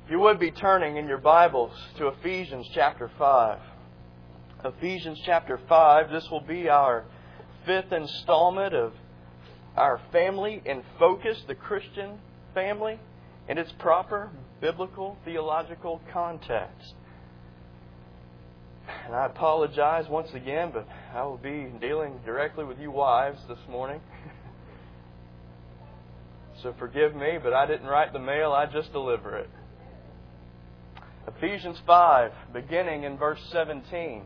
If you would be turning in your Bibles to Ephesians chapter 5. Ephesians chapter 5, this will be our fifth installment of our family in focus, the Christian family, in its proper biblical, theological context. And I apologize once again, but I will be dealing directly with you wives this morning. So forgive me, but I didn't write the mail, I just deliver it. Ephesians 5, beginning in verse 17.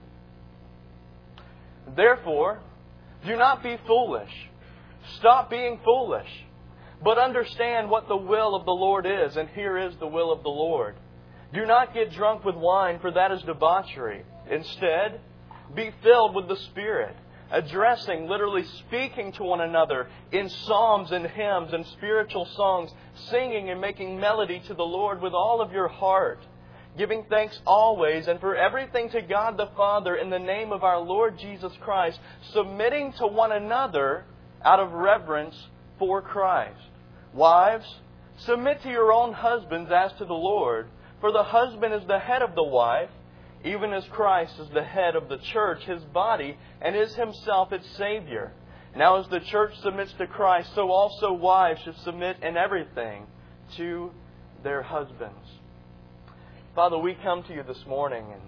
Therefore, do not be foolish. Stop being foolish. But understand what the will of the Lord is. And here is the will of the Lord. Do not get drunk with wine, for that is debauchery. Instead, be filled with the Spirit, addressing, literally speaking to one another in psalms and hymns and spiritual songs, singing and making melody to the Lord with all of your heart, giving thanks always and for everything to God the Father in the name of our Lord Jesus Christ, submitting to one another out of reverence for Christ. Wives, submit to your own husbands as to the Lord, for the husband is the head of the wife, even as Christ is the head of the church, His body, and is Himself its Savior. Now as the church submits to Christ, so also wives should submit in everything to their husbands. Father, we come to You this morning, and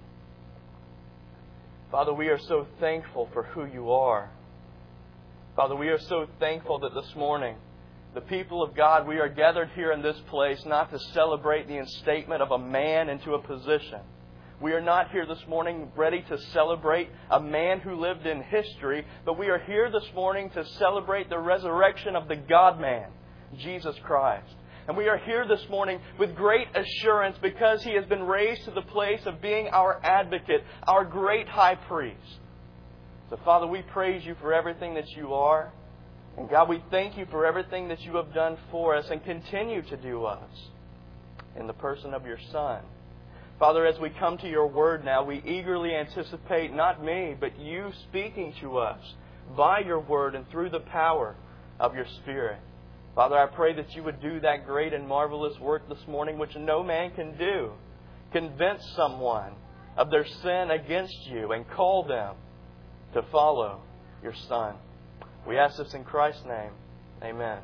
Father, we are so thankful for who You are. Father, we are so thankful that this morning, the people of God, we are gathered here in this place not to celebrate the instatement of a man into a position. We are not here this morning ready to celebrate a man who lived in history, but we are here this morning to celebrate the resurrection of the God-man, Jesus Christ. And we are here this morning with great assurance because He has been raised to the place of being our advocate, our great high priest. So, Father, we praise You for everything that You are. And God, we thank You for everything that You have done for us and continue to do us in the person of Your Son. Father, as we come to Your Word now, we eagerly anticipate not me, but You speaking to us by Your Word and through the power of Your Spirit. Father, I pray that You would do that great and marvelous work this morning which no man can do. Convince someone of their sin against You and call them to follow Your Son. We ask this in Christ's name. Amen.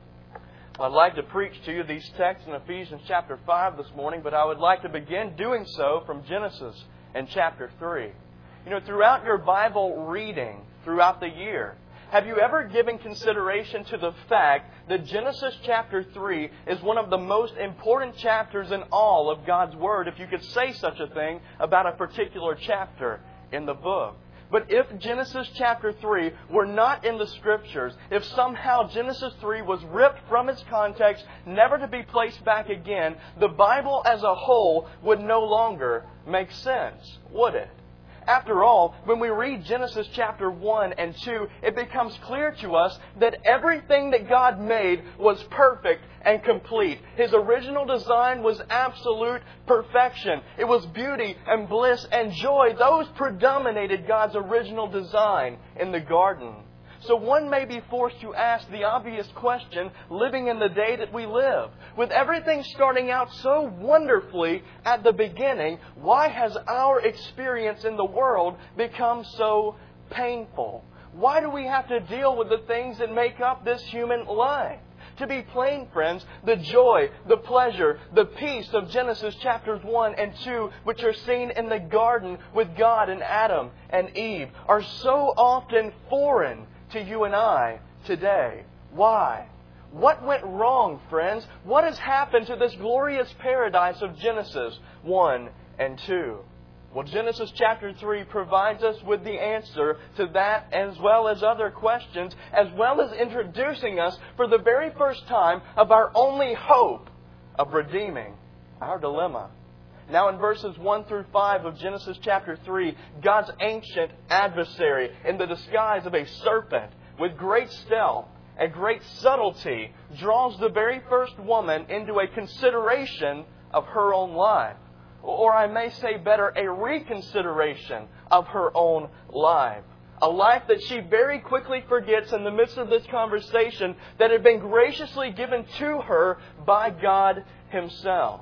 I'd like to preach to you these texts in Ephesians chapter 5 this morning, but I would like to begin doing so from Genesis and chapter 3. You know, throughout your Bible reading throughout the year, have you ever given consideration to the fact that Genesis chapter 3 is one of the most important chapters in all of God's Word, if you could say such a thing about a particular chapter in the book? But if Genesis chapter 3 were not in the Scriptures, if somehow Genesis 3 was ripped from its context, never to be placed back again, the Bible as a whole would no longer make sense, would it? After all, when we read Genesis chapter 1 and 2, it becomes clear to us that everything that God made was perfect and complete. His original design was absolute perfection. It was beauty and bliss and joy. Those predominated God's original design in the garden. So one may be forced to ask the obvious question, living in the day that we live. With everything starting out so wonderfully at the beginning, why has our experience in the world become so painful? Why do we have to deal with the things that make up this human life? To be plain, friends, the joy, the pleasure, the peace of Genesis chapters 1 and 2, which are seen in the garden with God and Adam and Eve, are so often foreign to you and I today. Why? What went wrong, friends? What has happened to this glorious paradise of Genesis 1 and 2? Well, Genesis chapter 3 provides us with the answer to that as well as other questions, as well as introducing us for the very first time of our only hope of redeeming our dilemma. Now in verses 1 through 5 of Genesis chapter 3, God's ancient adversary, in the disguise of a serpent, with great stealth and great subtlety, draws the very first woman into a consideration of her own life. Or I may say better, a reconsideration of her own life. A life that she very quickly forgets in the midst of this conversation that had been graciously given to her by God Himself.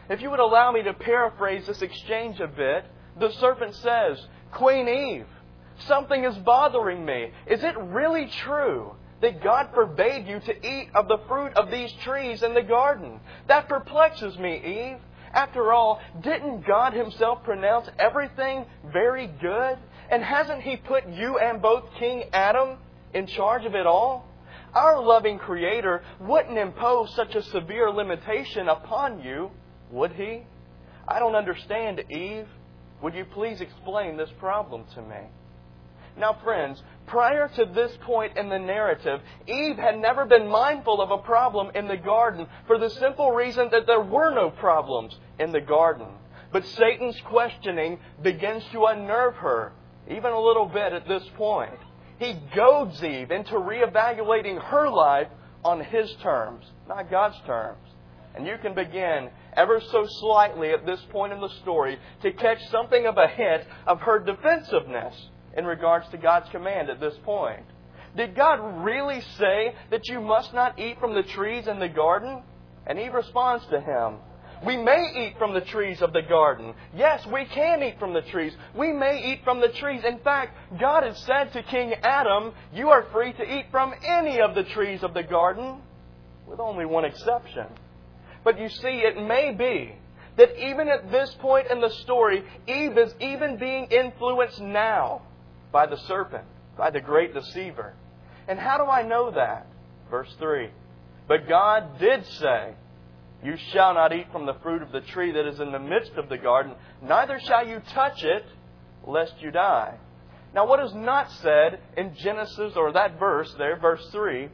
If you would allow me to paraphrase this exchange a bit, the serpent says, Queen Eve, something is bothering me. Is it really true that God forbade you to eat of the fruit of these trees in the garden? That perplexes me, Eve. After all, didn't God Himself pronounce everything very good? And hasn't He put you and both King Adam in charge of it all? Our loving Creator wouldn't impose such a severe limitation upon you, would He? I don't understand, Eve. Would you please explain this problem to me? Now, friends, prior to this point in the narrative, Eve had never been mindful of a problem in the garden for the simple reason that there were no problems in the garden. But Satan's questioning begins to unnerve her, even a little bit at this point. He goads Eve into reevaluating her life on his terms, not God's terms. And you can begin ever so slightly at this point in the story to catch something of a hint of her defensiveness in regards to God's command at this point. Did God really say that you must not eat from the trees in the garden? And Eve responds to him, we may eat from the trees of the garden. Yes, we can eat from the trees. We may eat from the trees. In fact, God had said to King Adam, you are free to eat from any of the trees of the garden, with only one exception. But you see, it may be that even at this point in the story, Eve is even being influenced now by the serpent, by the great deceiver. And how do I know that? Verse 3. But God did say, you shall not eat from the fruit of the tree that is in the midst of the garden, neither shall you touch it, lest you die. Now what is not said in Genesis, or that verse there, verse 3,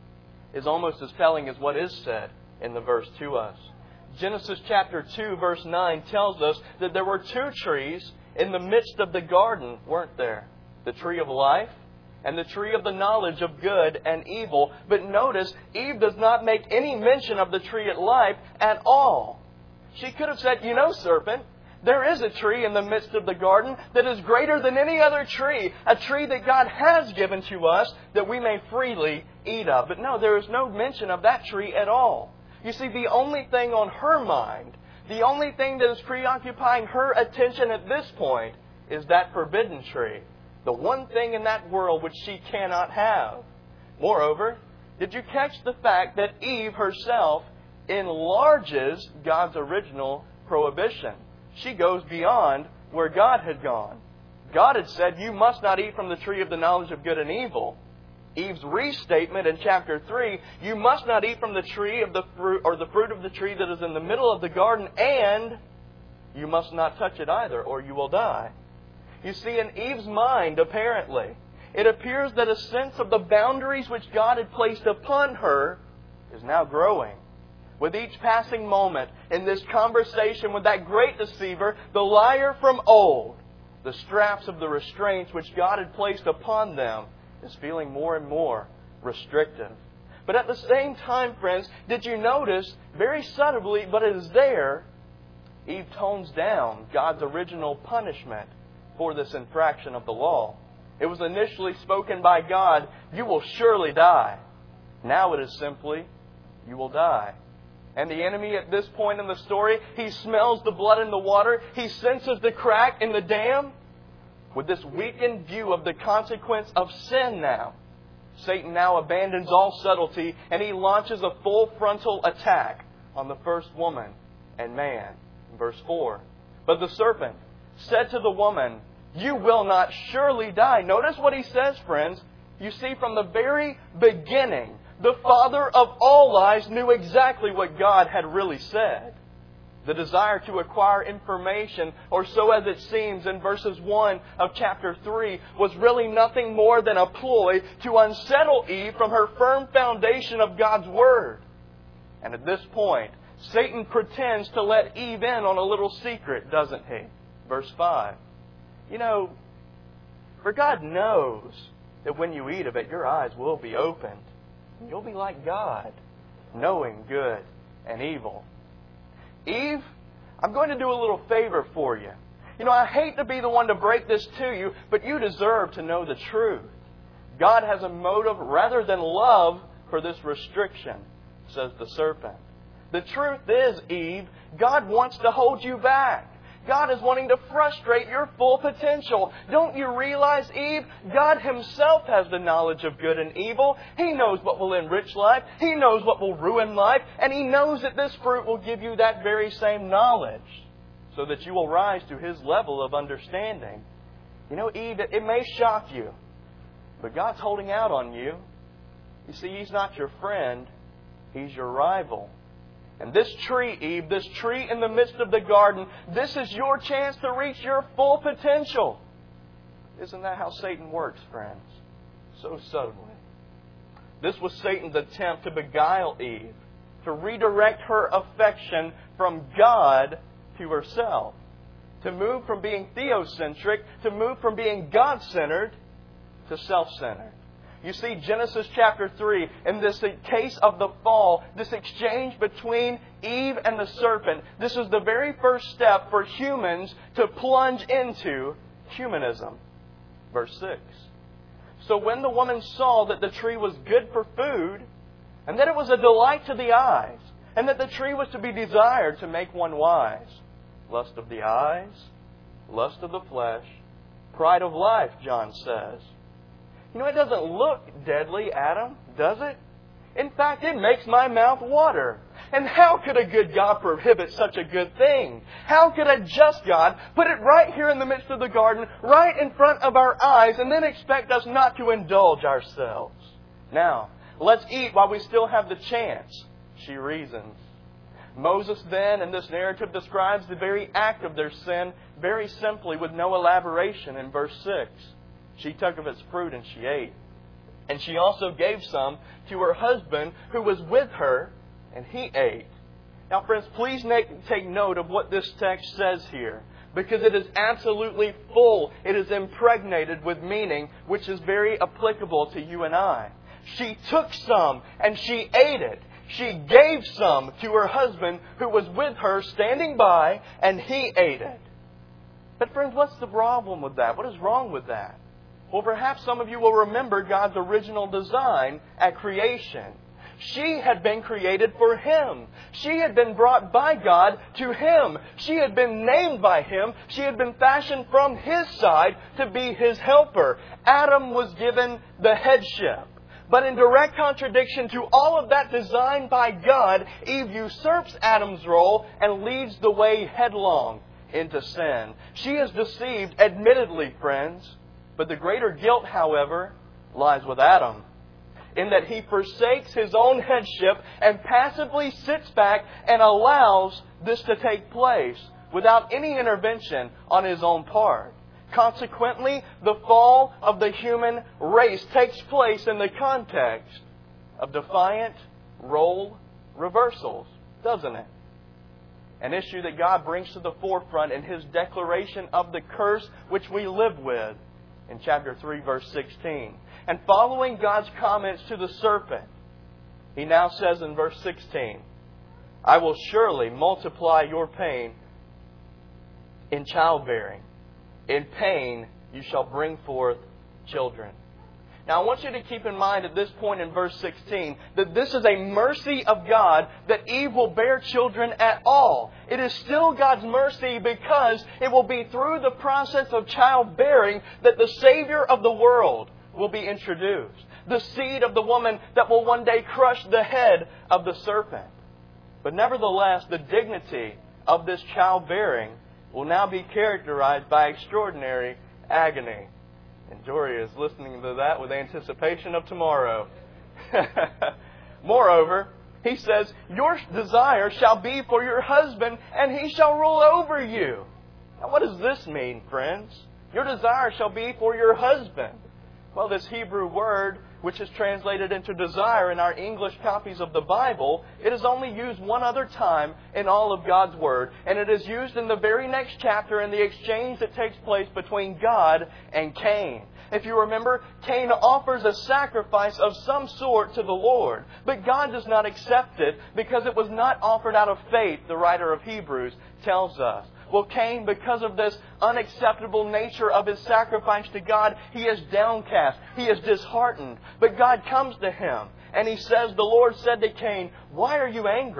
is almost as telling as what is said in the verse to us. Genesis chapter 2, verse 9 tells us that there were two trees in the midst of the garden, weren't there? The tree of life and the tree of the knowledge of good and evil. But notice, Eve does not make any mention of the tree of life at all. She could have said, you know, serpent, there is a tree in the midst of the garden that is greater than any other tree, a tree that God has given to us that we may freely eat of. But no, there is no mention of that tree at all. You see, the only thing on her mind, the only thing that is preoccupying her attention at this point is that forbidden tree. The one thing in that world which she cannot have. Moreover, did you catch the fact that Eve herself enlarges God's original prohibition? She goes beyond where God had gone. God had said, you must not eat from the tree of the knowledge of good and evil. Eve's restatement in chapter 3, you must not eat from the tree of the fruit, or the fruit of the tree that is in the middle of the garden, and you must not touch it either, or you will die. You see, in Eve's mind, apparently, it appears that a sense of the boundaries which God had placed upon her is now growing. With each passing moment in this conversation with that great deceiver, the liar from old, the straps of the restraints which God had placed upon them is feeling more and more restrictive. But at the same time, friends, did you notice, very subtly, but it is there, Eve tones down God's original punishment for this infraction of the law. It was initially spoken by God, you will surely die. Now it is simply, you will die. And the enemy at this point in the story, he smells the blood in the water. He senses the crack in the dam. With this weakened view of the consequence of sin now, Satan now abandons all subtlety and he launches a full frontal attack on the first woman and man. Verse 4. But the serpent said to the woman, you will not surely die. Notice what he says, friends. You see, from the very beginning, the father of all lies knew exactly what God had really said. The desire to acquire information, or so as it seems in verses 1 of chapter 3, was really nothing more than a ploy to unsettle Eve from her firm foundation of God's Word. And at this point, Satan pretends to let Eve in on a little secret, doesn't he? Verse 5. You know, for God knows that when you eat of it, your eyes will be opened. You'll be like God, knowing good and evil. Eve, I'm going to do a little favor for you. You know, I hate to be the one to break this to you, but you deserve to know the truth. God has a motive rather than love for this restriction, says the serpent. The truth is, Eve, God wants to hold you back. God is wanting to frustrate your full potential. Don't you realize, Eve, God Himself has the knowledge of good and evil. He knows what will enrich life. He knows what will ruin life. And He knows that this fruit will give you that very same knowledge so that you will rise to His level of understanding. You know, Eve, it may shock you, but God's holding out on you. You see, He's not your friend. He's your rival. And this tree, Eve, this tree in the midst of the garden, this is your chance to reach your full potential. Isn't that how Satan works, friends? So subtly. This was Satan's attempt to beguile Eve, to redirect her affection from God to herself, to move from being theocentric, to move from being God-centered to self-centered. You see, Genesis chapter 3, in this case of the fall, this exchange between Eve and the serpent, this is the very first step for humans to plunge into humanism. Verse 6. So when the woman saw that the tree was good for food, and that it was a delight to the eyes, and that the tree was to be desired to make one wise, lust of the eyes, lust of the flesh, pride of life, John says. You know, it doesn't look deadly, Adam, does it? In fact, it makes my mouth water. And how could a good God prohibit such a good thing? How could a just God put it right here in the midst of the garden, right in front of our eyes, and then expect us not to indulge ourselves? Now, let's eat while we still have the chance, she reasons. Moses then, in this narrative, describes the very act of their sin very simply with no elaboration in verse 6. She took of its fruit and she ate. And she also gave some to her husband who was with her, and he ate. Now, friends, please take note of what this text says here, because it is absolutely full. It is impregnated with meaning, which is very applicable to you and I. She took some and she ate it. She gave some to her husband who was with her, standing by, and he ate it. But friends, what's the problem with that? What is wrong with that? Well, perhaps some of you will remember God's original design at creation. She had been created for Him. She had been brought by God to Him. She had been named by Him. She had been fashioned from His side to be His helper. Adam was given the headship. But in direct contradiction to all of that designed by God, Eve usurps Adam's role and leads the way headlong into sin. She is deceived, admittedly, friends. But the greater guilt, however, lies with Adam, in that he forsakes his own headship and passively sits back and allows this to take place without any intervention on his own part. Consequently, the fall of the human race takes place in the context of defiant role reversals, doesn't it? An issue that God brings to the forefront in His declaration of the curse which we live with in chapter 3, verse 16. And following God's comments to the serpent, He now says in verse 16, I will surely multiply your pain in childbearing. In pain you shall bring forth children. Now I want you to keep in mind at this point in verse 16 that this is a mercy of God that Eve will bear children at all. It is still God's mercy because it will be through the process of childbearing that the Savior of the world will be introduced. The seed of the woman that will one day crush the head of the serpent. But nevertheless, the dignity of this childbearing will now be characterized by extraordinary agony. And Jory is listening to that with anticipation of tomorrow. Moreover, he says, your desire shall be for your husband, and he shall rule over you. Now, what does this mean, friends? Your desire shall be for your husband. Well, this Hebrew word, which is translated into desire in our English copies of the Bible, it is only used one other time in all of God's Word. And it is used in the very next chapter in the exchange that takes place between God and Cain. If you remember, Cain offers a sacrifice of some sort to the Lord. But God does not accept it because it was not offered out of faith, the writer of Hebrews tells us. Well, Cain, because of this unacceptable nature of his sacrifice to God, he is downcast. He is disheartened. But God comes to him and He says, the Lord said to Cain, why are you angry?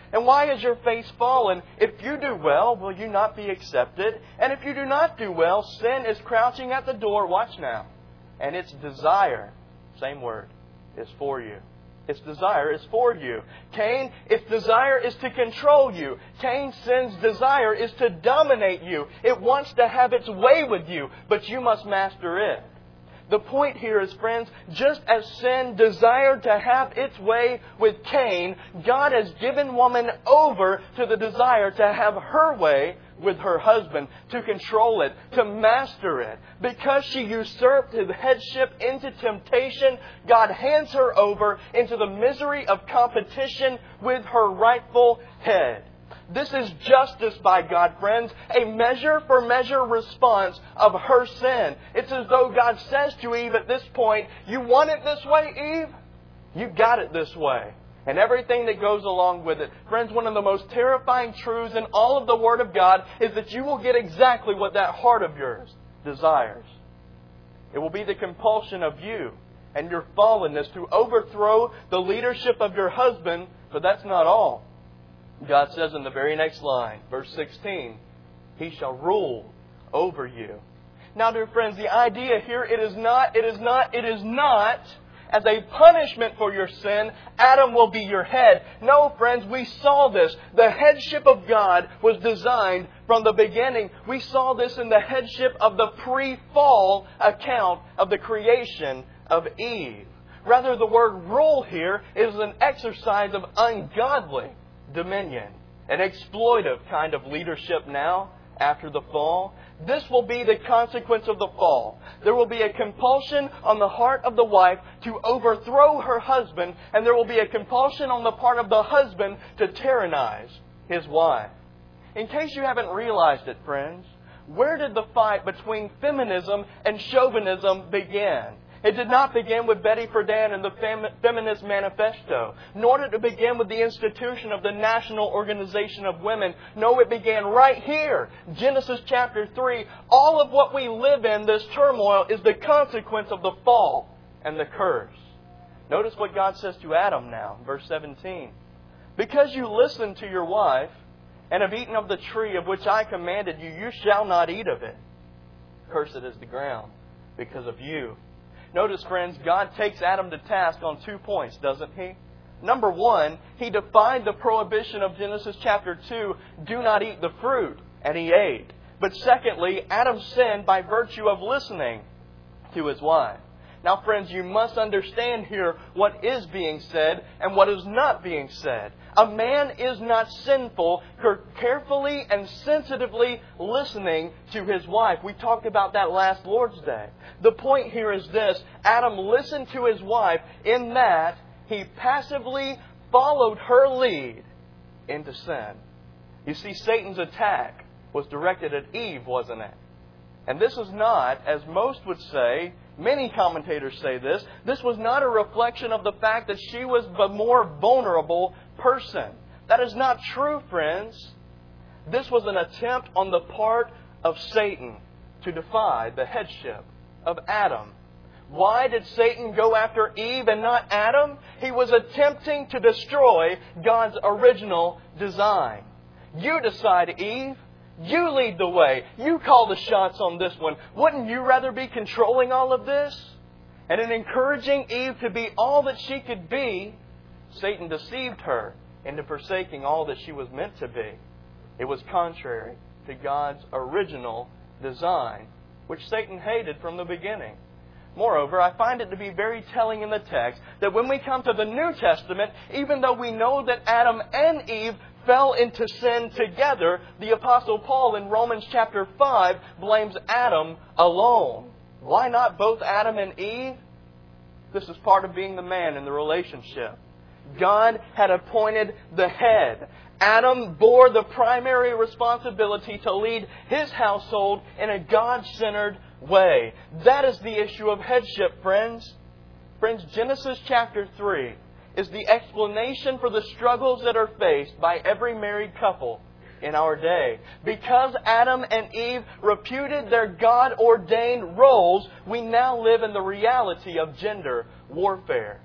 And why is your face fallen? If you do well, will you not be accepted? And if you do not do well, sin is crouching at the door. Watch now. And its desire, same word, is for you. Its desire is for you. Cain, its desire is to control you. Cain's sin's desire is to dominate you. It wants to have its way with you, but you must master it. The point here is, friends, just as sin desired to have its way with Cain, God has given woman over to the desire to have her way with her husband, to control it, to master it. Because she usurped his headship into temptation, God hands her over into the misery of competition with her rightful head. This is justice by God, friends, a measure-for-measure response of her sin. It's as though God says to Eve at this point, you want it this way, Eve? You got it this way. And everything that goes along with it. Friends, one of the most terrifying truths in all of the Word of God is that you will get exactly what that heart of yours desires. It will be the compulsion of you and your fallenness to overthrow the leadership of your husband, but that's not all. God says in the very next line, verse 16, He shall rule over you. Now, dear friends, the idea here, it is not as a punishment for your sin, Adam will be your head. No, friends, we saw this. The headship of God was designed from the beginning. We saw this in the headship of the pre-fall account of the creation of Eve. Rather, the word rule here is an exercise of ungodly dominion, an exploitive kind of leadership now after the fall. This will be the consequence of the fall. There will be a compulsion on the heart of the wife to overthrow her husband, and there will be a compulsion on the part of the husband to tyrannize his wife. In case you haven't realized it, friends, where did the fight between feminism and chauvinism begin? It did not begin with Betty Friedan and the Feminist Manifesto, nor did it begin with the institution of the National Organization of Women. No, it began right here. Genesis chapter 3. All of what we live in, this turmoil, is the consequence of the fall and the curse. Notice what God says to Adam now, verse 17. Because you listened to your wife and have eaten of the tree of which I commanded you, you shall not eat of it. Cursed is the ground because of you. Notice, friends, God takes Adam to task on 2 points, doesn't He? Number one, He defied the prohibition of Genesis chapter 2, do not eat the fruit, and he ate. But secondly, Adam sinned by virtue of listening to his wife. Now, friends, you must understand here what is being said and what is not being said. A man is not sinful for carefully and sensitively listening to his wife. We talked about that last Lord's Day. The point here is this. Adam listened to his wife in that he passively followed her lead into sin. You see, Satan's attack was directed at Eve, wasn't it? And this is not, as most would say, many commentators say this was not a reflection of the fact that she was the more vulnerable person. That is not true, friends. This was an attempt on the part of Satan to defy the headship of Adam. Why did Satan go after Eve and not Adam? He was attempting to destroy God's original design. You decide, Eve. You lead the way. You call the shots on this one. Wouldn't you rather be controlling all of this? And in encouraging Eve to be all that she could be, Satan deceived her into forsaking all that she was meant to be. It was contrary to God's original design, which Satan hated from the beginning. Moreover, I find it to be very telling in the text that when we come to the New Testament, even though we know that Adam and Eve fell into sin together, the Apostle Paul in Romans chapter 5 blames Adam alone. Why not both Adam and Eve? This is part of being the man in the relationship. God had appointed the head. Adam bore the primary responsibility to lead his household in a God-centered way. That is the issue of headship, friends. Friends, Genesis chapter 3 is the explanation for the struggles that are faced by every married couple in our day. Because Adam and Eve reputed their God-ordained roles, we now live in the reality of gender warfare.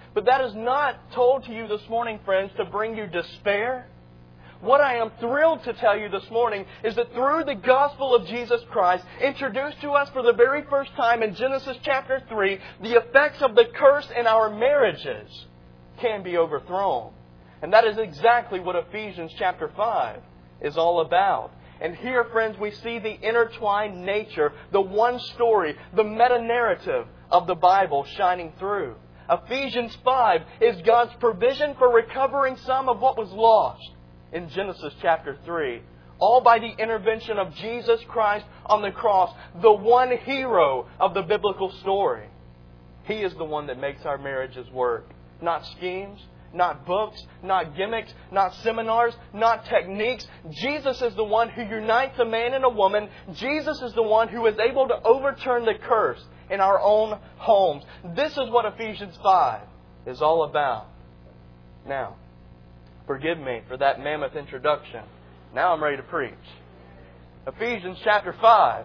But that is not told to you this morning, friends, to bring you despair. What I am thrilled to tell you this morning is that through the gospel of Jesus Christ, introduced to us for the very first time in Genesis chapter 3, the effects of the curse in our marriages can be overthrown. And that is exactly what Ephesians chapter 5 is all about. And here, friends, we see the intertwined nature, the one story, the meta-narrative of the Bible shining through. Ephesians 5 is God's provision for recovering some of what was lost in Genesis chapter 3. All by the intervention of Jesus Christ on the cross, the one hero of the biblical story. He is the one that makes our marriages work. Not schemes, not books, not gimmicks, not seminars, not techniques. Jesus is the one who unites a man and a woman. Jesus is the one who is able to overturn the curse in our own homes. This is what Ephesians 5 is all about. Now, forgive me for that mammoth introduction. Now I'm ready to preach. Ephesians chapter 5.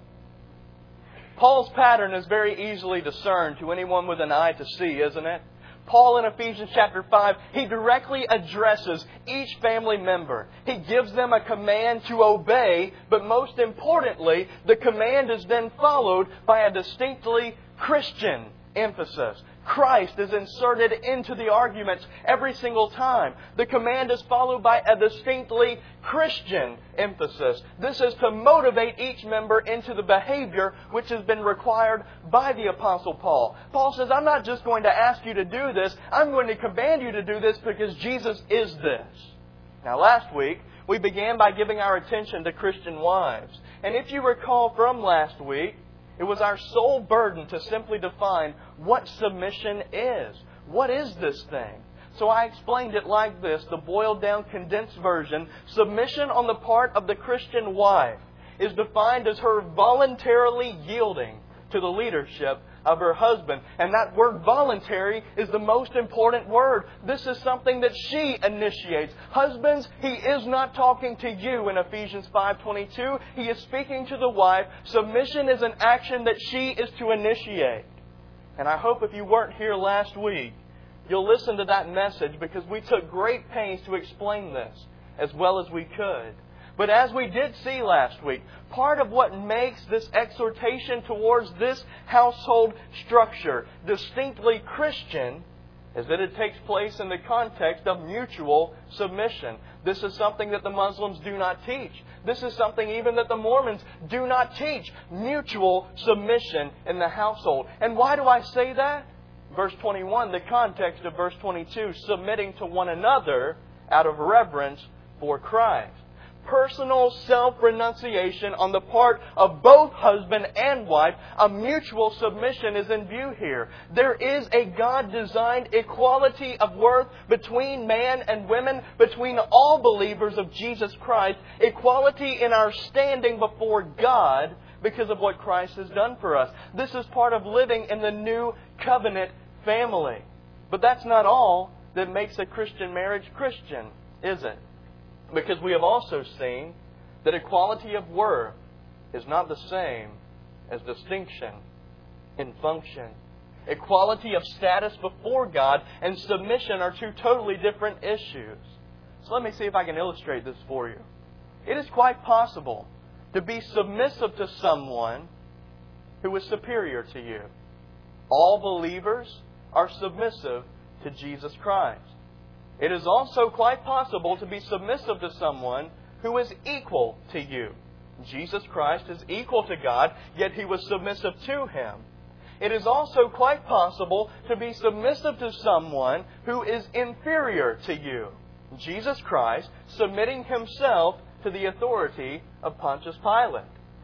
Paul's pattern is very easily discerned to anyone with an eye to see, isn't it? Paul in Ephesians chapter 5, he directly addresses each family member. He gives them a command to obey, but most importantly, the command is then followed by a distinctly Christian emphasis. Christ is inserted into the arguments every single time. The command is followed by a distinctly Christian emphasis. This is to motivate each member into the behavior which has been required by the Apostle Paul. Paul says, I'm not just going to ask you to do this, I'm going to command you to do this because Jesus is this. Now, last week, we began by giving our attention to Christian wives. And if you recall from last week, it was our sole burden to simply define what submission is. What is this thing? So I explained it like this, the boiled down condensed version. Submission on the part of the Christian wife is defined as her voluntarily yielding to the leadership of her husband. And that word voluntary is the most important word. This is something that she initiates. Husbands, he is not talking to you in Ephesians 5:22. He is speaking to the wife. Submission is an action that she is to initiate. And I hope if you weren't here last week, you'll listen to that message because we took great pains to explain this as well as we could. But as we did see last week, part of what makes this exhortation towards this household structure distinctly Christian is that it takes place in the context of mutual submission. This is something that the Muslims do not teach. This is something even that the Mormons do not teach. Mutual submission in the household. And why do I say that? Verse 21, the context of verse 22, submitting to one another out of reverence for Christ. Personal self-renunciation on the part of both husband and wife, a mutual submission is in view here. There is a God-designed equality of worth between man and women, between all believers of Jesus Christ, equality in our standing before God because of what Christ has done for us. This is part of living in the new covenant family. But that's not all that makes a Christian marriage Christian, is it? Because we have also seen that equality of worth is not the same as distinction in function. Equality of status before God and submission are two totally different issues. So let me see if I can illustrate this for you. It is quite possible to be submissive to someone who is superior to you. All believers are submissive to Jesus Christ. It is also quite possible to be submissive to someone who is equal to you. Jesus Christ is equal to God, yet He was submissive to Him. It is also quite possible to be submissive to someone who is inferior to you. Jesus Christ submitting Himself to the authority of Pontius Pilate.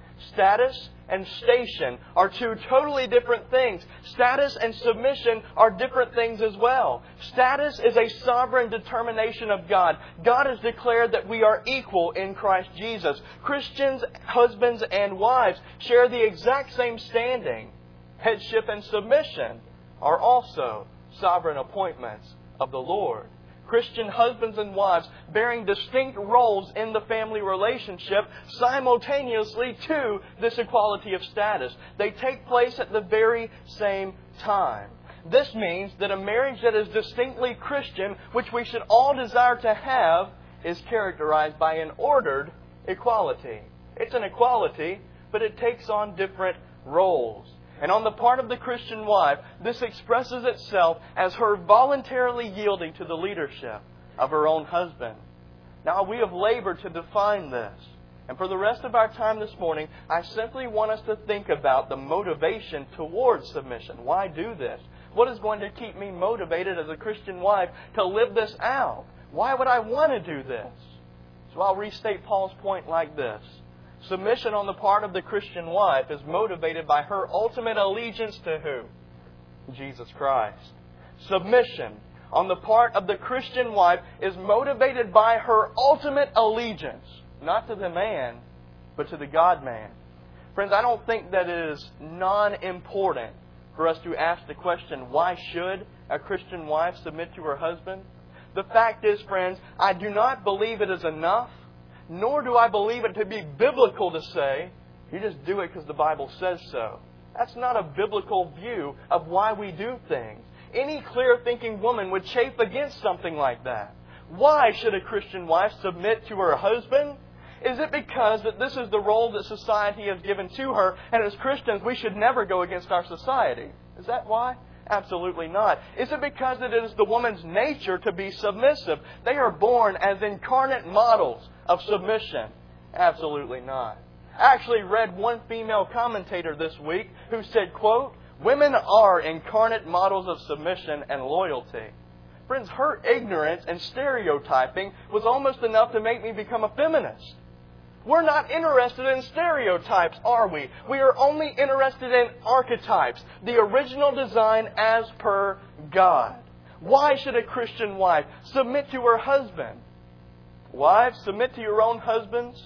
Status and station are two totally different things. Status and submission are different things as well. Status is a sovereign determination of God. God has declared that we are equal in Christ Jesus. Christians, husbands and wives share the exact same standing. Headship and submission are also sovereign appointments of the Lord. Christian husbands and wives bearing distinct roles in the family relationship simultaneously to this equality of status. They take place at the very same time. This means that a marriage that is distinctly Christian, which we should all desire to have, is characterized by an ordered equality. It's an equality, but it takes on different roles. And on the part of the Christian wife, this expresses itself as her voluntarily yielding to the leadership of her own husband. Now, we have labored to define this. And for the rest of our time this morning, I simply want us to think about the motivation towards submission. Why do this? What is going to keep me motivated as a Christian wife to live this out? Why would I want to do this? So I'll restate Paul's point like this. Submission on the part of the Christian wife is motivated by her ultimate allegiance to who? Jesus Christ. Submission on the part of the Christian wife is motivated by her ultimate allegiance, not to the man, but to the God-man. Friends, I don't think that it is non-important for us to ask the question, why should a Christian wife submit to her husband? The fact is, friends, I do not believe it is enough, nor do I believe it to be biblical to say, you just do it because the Bible says so. That's not a biblical view of why we do things. Any clear-thinking woman would chafe against something like that. Why should a Christian wife submit to her husband? Is it because that this is the role that society has given to her, and as Christians we should never go against our society? Is that why? Absolutely not. Is it because that it is the woman's nature to be submissive? They are born as incarnate models of submission. Absolutely not. I actually read one female commentator this week who said, quote, "Women are incarnate models of submission and loyalty." Friends, her ignorance and stereotyping was almost enough to make me become a feminist. We're not interested in stereotypes, are we? We are only interested in archetypes, the original design as per God. Why should a Christian wife submit to her husband? Wives, submit to your own husbands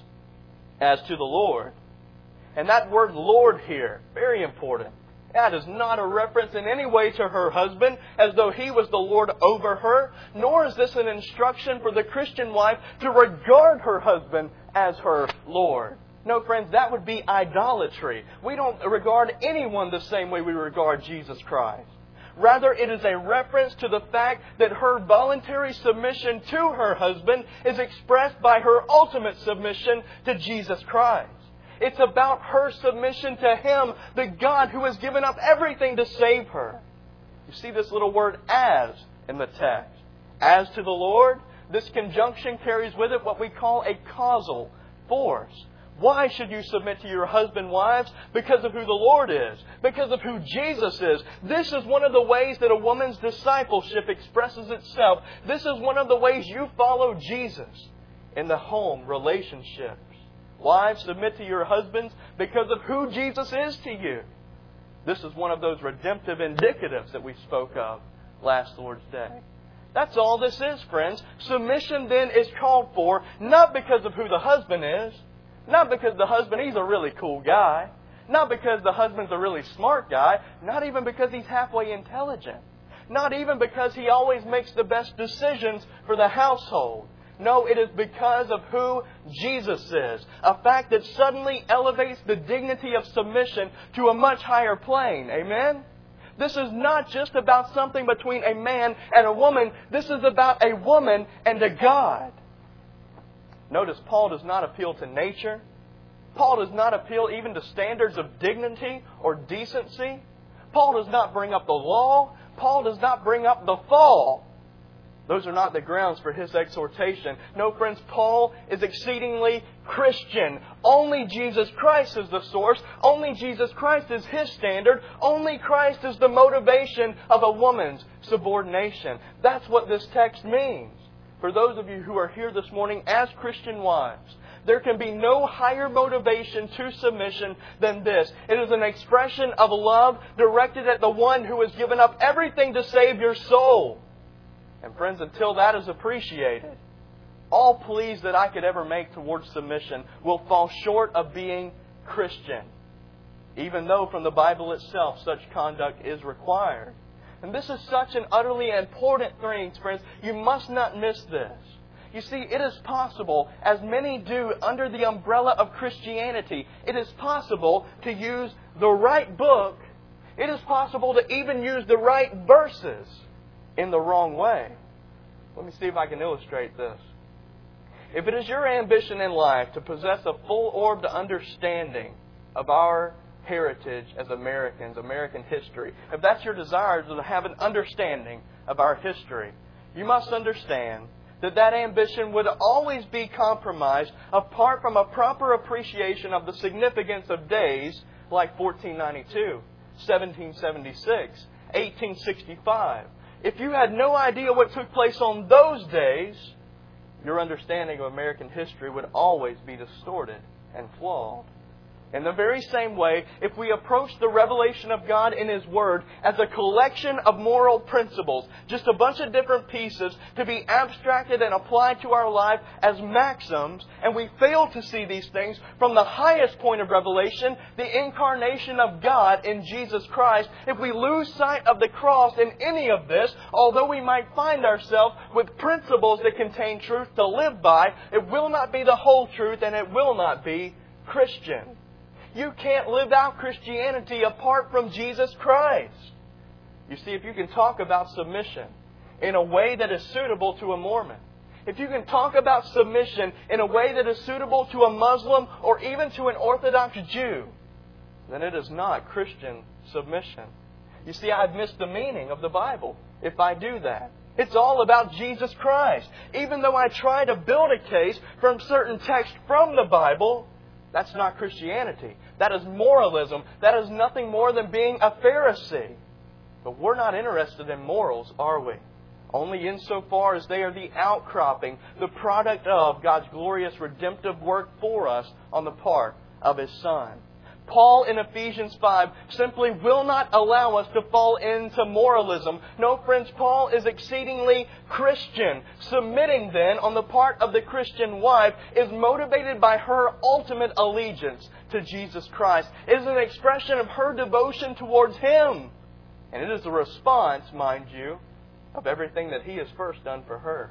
as to the Lord. And that word Lord here, very important. That is not a reference in any way to her husband as though he was the Lord over her, nor is this an instruction for the Christian wife to regard her husband as her Lord. No, friends, that would be idolatry. We don't regard anyone the same way we regard Jesus Christ. Rather, it is a reference to the fact that her voluntary submission to her husband is expressed by her ultimate submission to Jesus Christ. It's about her submission to Him, the God who has given up everything to save her. You see this little word "as" in the text. As to the Lord, this conjunction carries with it what we call a causal force. Why should you submit to your husband, wives? Because of who the Lord is. Because of who Jesus is. This is one of the ways that a woman's discipleship expresses itself. This is one of the ways you follow Jesus in the home relationships. Wives, submit to your husbands because of who Jesus is to you. This is one of those redemptive indicatives that we spoke of last Lord's Day. That's all this is, friends. Submission then is called for not because of who the husband is, not because the husband, he's a really cool guy, not because the husband's a really smart guy, not even because he's halfway intelligent, not even because he always makes the best decisions for the household. No, it is because of who Jesus is. A fact that suddenly elevates the dignity of submission to a much higher plane. Amen? This is not just about something between a man and a woman. This is about a woman and a God. Notice Paul does not appeal to nature. Paul does not appeal even to standards of dignity or decency. Paul does not bring up the law. Paul does not bring up the fall. Those are not the grounds for his exhortation. No, friends, Paul is exceedingly Christian. Only Jesus Christ is the source. Only Jesus Christ is his standard. Only Christ is the motivation of a woman's subordination. That's what this text means. For those of you who are here this morning as Christian wives, there can be no higher motivation to submission than this. It is an expression of love directed at the one who has given up everything to save your soul. And friends, until that is appreciated, all pleas that I could ever make towards submission will fall short of being Christian, even though from the Bible itself such conduct is required. And this is such an utterly important thing, friends. You must not miss this. You see, it is possible, as many do under the umbrella of Christianity, it is possible to use the right book It is possible to even use the right verses in the wrong way. Let me see if I can illustrate this. If it is your ambition in life to possess a full-orbed understanding of our heritage as Americans, American history, if that's your desire to have an understanding of our history, you must understand that that ambition would always be compromised apart from a proper appreciation of the significance of days like 1492, 1776, 1865. If you had no idea what took place on those days, your understanding of American history would always be distorted and flawed. In the very same way, if we approach the revelation of God in His Word as a collection of moral principles, just a bunch of different pieces to be abstracted and applied to our life as maxims, and we fail to see these things from the highest point of revelation, the incarnation of God in Jesus Christ, if we lose sight of the cross in any of this, although we might find ourselves with principles that contain truth to live by, it will not be the whole truth and it will not be Christian. You can't live out Christianity apart from Jesus Christ. You see, if you can talk about submission in a way that is suitable to a Mormon, if you can talk about submission in a way that is suitable to a Muslim or even to an Orthodox Jew, then it is not Christian submission. You see, I've missed the meaning of the Bible if I do that. It's all about Jesus Christ. Even though I try to build a case from certain texts from the Bible, that's not Christianity. That is moralism. That is nothing more than being a Pharisee. But we're not interested in morals, are we? Only insofar as they are the outcropping, the product of God's glorious redemptive work for us on the part of His Son. Paul in Ephesians 5 simply will not allow us to fall into moralism. No, friends, Paul is exceedingly Christian. Submitting then on the part of the Christian wife is motivated by her ultimate allegiance to Jesus Christ. It is an expression of her devotion towards Him. And it is a response, mind you, of everything that He has first done for her.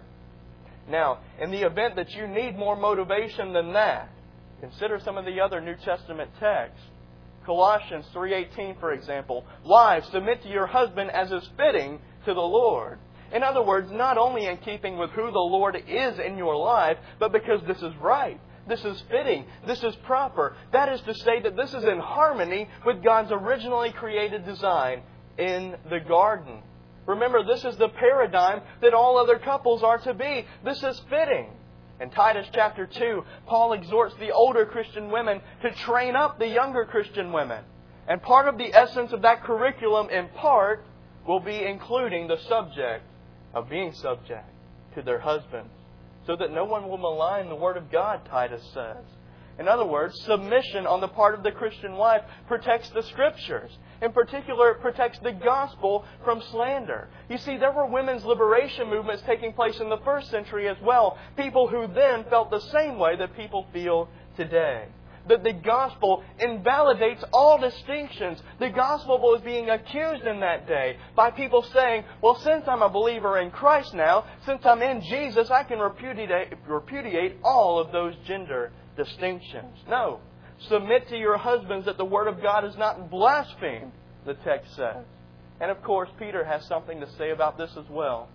Now, in the event that you need more motivation than that, consider some of the other New Testament texts. Colossians 3:18, for example. Wives, submit to your husband as is fitting to the Lord. In other words, not only in keeping with who the Lord is in your life, but because this is right. This is fitting. This is proper. That is to say that this is in harmony with God's originally created design in the garden. Remember, this is the paradigm that all other couples are to be. This is fitting. In Titus chapter 2, Paul exhorts the older Christian women to train up the younger Christian women. And part of the essence of that curriculum, in part, will be including the subject of being subject to their husbands, so that no one will malign the Word of God, Titus says. In other words, submission on the part of the Christian wife protects the Scriptures. In particular, it protects the gospel from slander. You see, there were women's liberation movements taking place in the first century as well. People who then felt the same way that people feel today. That the gospel invalidates all distinctions. The gospel was being accused in that day by people saying, well, since I'm a believer in Christ now, since I'm in Jesus, I can repudiate all of those gender distinctions. No. Submit to your husbands that the Word of God is not blasphemed, the text says. And of course, Peter has something to say about this as well.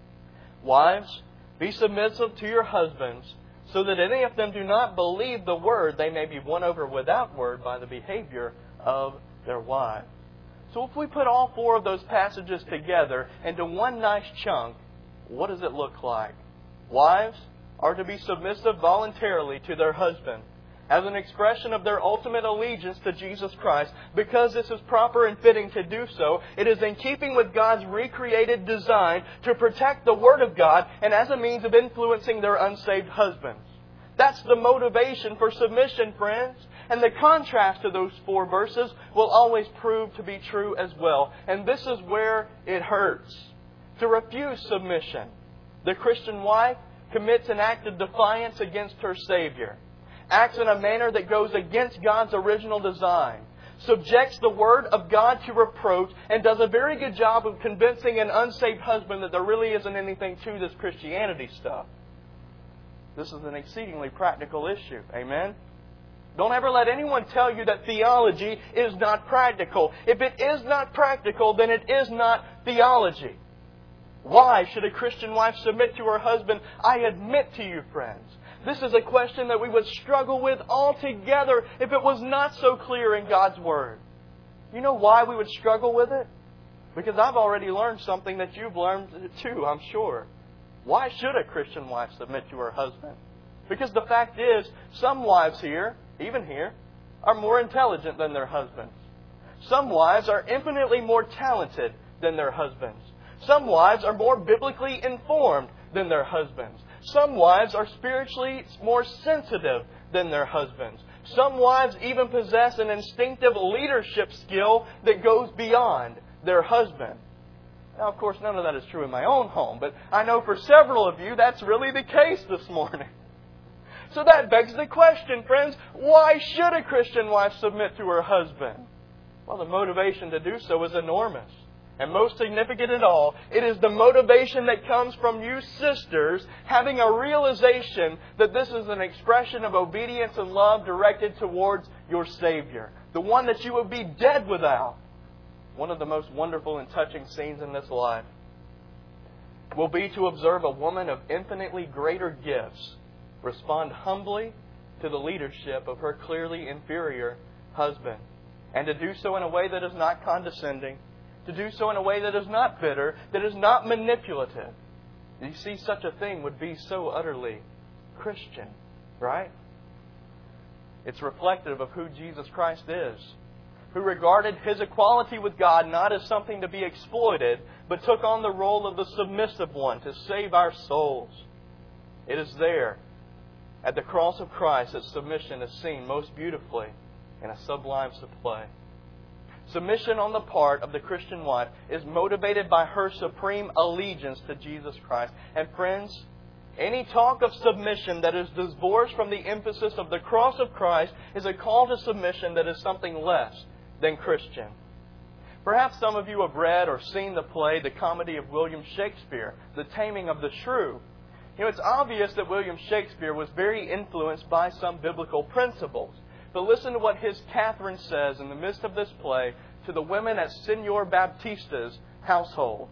Wives, be submissive to your husbands, so that any of them do not believe the word, they may be won over without word by the behavior of their wives. So if we put all four of those passages together into one nice chunk, what does it look like? Wives are to be submissive voluntarily to their husband, as an expression of their ultimate allegiance to Jesus Christ. Because this is proper and fitting to do so, it is in keeping with God's recreated design to protect the Word of God and as a means of influencing their unsaved husbands. That's the motivation for submission, friends. And the contrast to those four verses will always prove to be true as well. And this is where it hurts. To refuse submission, the Christian wife commits an act of defiance against her Savior, acts in a manner that goes against God's original design, subjects the Word of God to reproach, and does a very good job of convincing an unsaved husband that there really isn't anything to this Christianity stuff. This is an exceedingly practical issue. Amen? Don't ever let anyone tell you that theology is not practical. If it is not practical, then it is not theology. Why should a Christian wife submit to her husband? I admit to you, friends, this is a question that we would struggle with altogether if it was not so clear in God's Word. You know why we would struggle with it? Because I've already learned something that you've learned too, I'm sure. Why should a Christian wife submit to her husband? Because the fact is, some wives here, even here, are more intelligent than their husbands. Some wives are infinitely more talented than their husbands. Some wives are more biblically informed than their husbands. Some wives are spiritually more sensitive than their husbands. Some wives even possess an instinctive leadership skill that goes beyond their husband. Now, of course, none of that is true in my own home, but I know for several of you that's really the case this morning. So that begs the question, friends, why should a Christian wife submit to her husband? Well, the motivation to do so is enormous. And most significant of all, it is the motivation that comes from you sisters having a realization that this is an expression of obedience and love directed towards your Savior, the one that you would be dead without. One of the most wonderful and touching scenes in this life will be to observe a woman of infinitely greater gifts respond humbly to the leadership of her clearly inferior husband, and to do so in a way that is not condescending, to do so in a way that is not bitter, that is not manipulative. You see, such a thing would be so utterly Christian, right? It's reflective of who Jesus Christ is, who regarded His equality with God not as something to be exploited, but took on the role of the submissive one to save our souls. It is there, at the cross of Christ, that submission is seen most beautifully in a sublime display. Submission on the part of the Christian wife is motivated by her supreme allegiance to Jesus Christ. And friends, any talk of submission that is divorced from the emphasis of the cross of Christ is a call to submission that is something less than Christian. Perhaps some of you have read or seen the play, the comedy of William Shakespeare, The Taming of the Shrew. You know, it's obvious that William Shakespeare was very influenced by some biblical principles. But listen to what his Catherine says in the midst of this play to the women at Senor Baptista's household.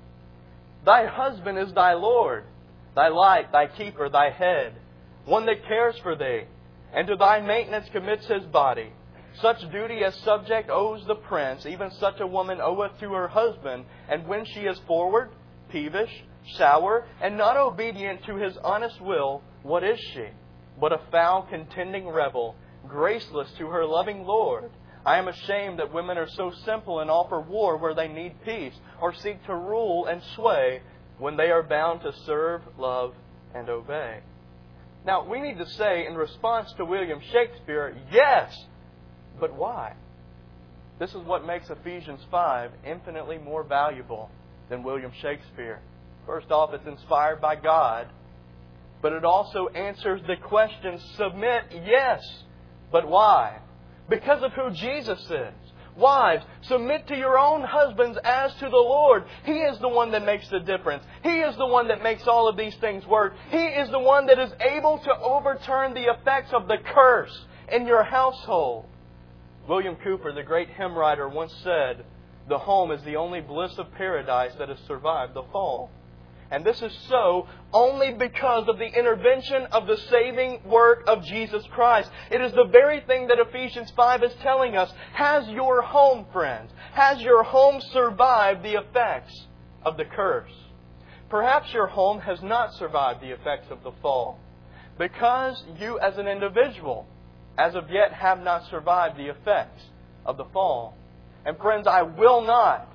Thy husband is thy Lord, thy light, thy keeper, thy head, one that cares for thee, and to thy maintenance commits his body. Such duty as subject owes the prince, even such a woman oweth to her husband, and when she is forward, peevish, sour, and not obedient to his honest will, what is she? But a foul contending rebel, graceless to her loving Lord. I am ashamed that women are so simple and offer war where they need peace, or seek to rule and sway when they are bound to serve, love, and obey. Now, we need to say in response to William Shakespeare, yes, but why? This is what makes Ephesians 5 infinitely more valuable than William Shakespeare. First off, it's inspired by God, but it also answers the question, submit, yes, but why? Because of who Jesus is. Wives, submit to your own husbands as to the Lord. He is the one that makes the difference. He is the one that makes all of these things work. He is the one that is able to overturn the effects of the curse in your household. William Cooper, the great hymn writer, once said, "The home is the only bliss of paradise that has survived the fall." And this is so only because of the intervention of the saving work of Jesus Christ. It is the very thing that Ephesians 5 is telling us. Has your home, friends, has your home survived the effects of the curse? Perhaps your home has not survived the effects of the fall because you as an individual, as of yet, have not survived the effects of the fall. And friends, I will not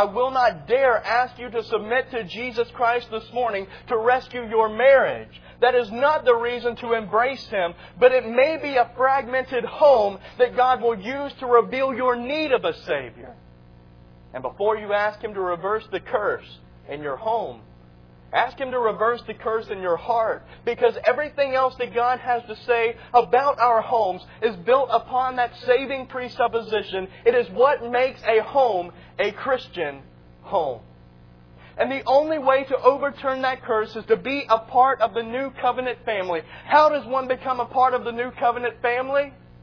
dare ask you to submit to Jesus Christ this morning to rescue your marriage. That is not the reason to embrace Him, but it may be a fragmented home that God will use to reveal your need of a Savior. And before you ask Him to reverse the curse in your home, ask Him to reverse the curse in your heart, because everything else that God has to say about our homes is built upon that saving presupposition. It is what makes a home a Christian home. And the only way to overturn that curse is to be a part of the new covenant family. How does one become a part of the new covenant family?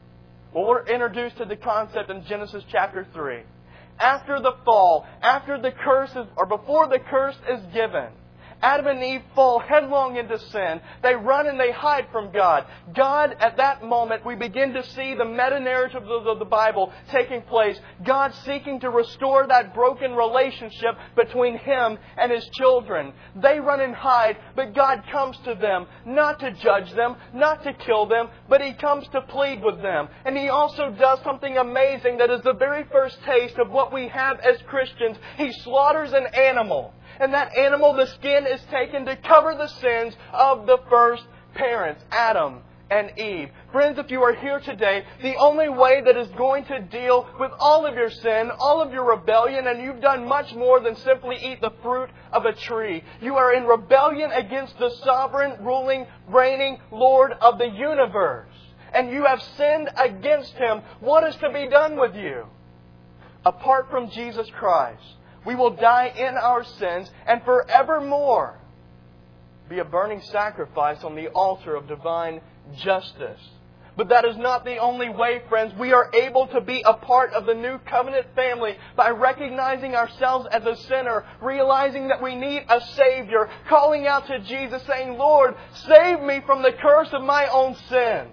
Well, we're introduced to the concept in Genesis chapter 3. After the fall, after the curse is, or before the curse is given, Adam and Eve fall headlong into sin. They run and they hide from God. God, at that moment, we begin to see the meta-narrative of the Bible taking place. God seeking to restore that broken relationship between Him and His children. They run and hide, but God comes to them, not to judge them, not to kill them, but He comes to plead with them. And He also does something amazing that is the very first taste of what we have as Christians. He slaughters an animal. And that animal, the skin, is taken to cover the sins of the first parents, Adam and Eve. Friends, if you are here today, the only way that is going to deal with all of your sin, all of your rebellion, and you've done much more than simply eat the fruit of a tree. You are in rebellion against the sovereign, ruling, reigning Lord of the universe. And you have sinned against Him. What is to be done with you? Apart from Jesus Christ, we will die in our sins and forevermore be a burning sacrifice on the altar of divine justice. But that is not the only way, friends. We are able to be a part of the new covenant family by recognizing ourselves as a sinner, realizing that we need a Savior, calling out to Jesus, saying, Lord, save me from the curse of my own sin.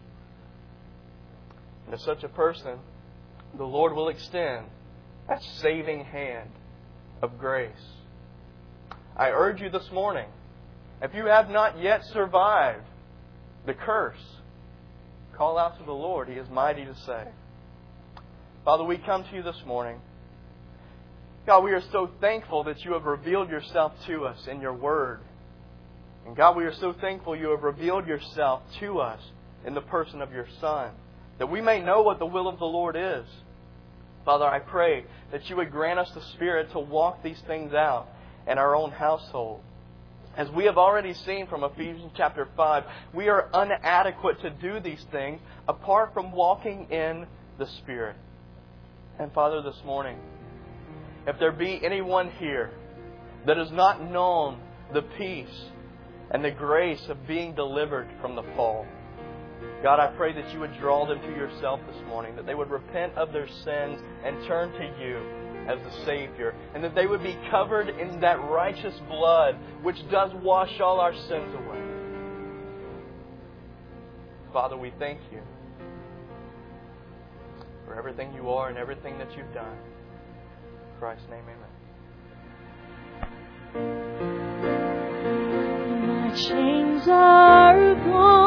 And to such a person, the Lord will extend that saving hand of grace. I urge you this morning, if you have not yet survived the curse, call out to the Lord. He is mighty to save. Father, we come to you this morning. God, we are so thankful that you have revealed yourself to us in your Word. And God, we are so thankful you have revealed yourself to us in the person of your Son, that we may know what the will of the Lord is. Father, I pray that you would grant us the Spirit to walk these things out in our own household. As we have already seen from Ephesians chapter 5, we are inadequate to do these things apart from walking in the Spirit. And Father, this morning, if there be anyone here that has not known the peace and the grace of being delivered from the fall, God, I pray that you would draw them to yourself this morning, that they would repent of their sins and turn to you as the Savior, and that they would be covered in that righteous blood which does wash all our sins away. Father, we thank you for everything you are and everything that you've done. In Christ's name, amen. My chains are gone.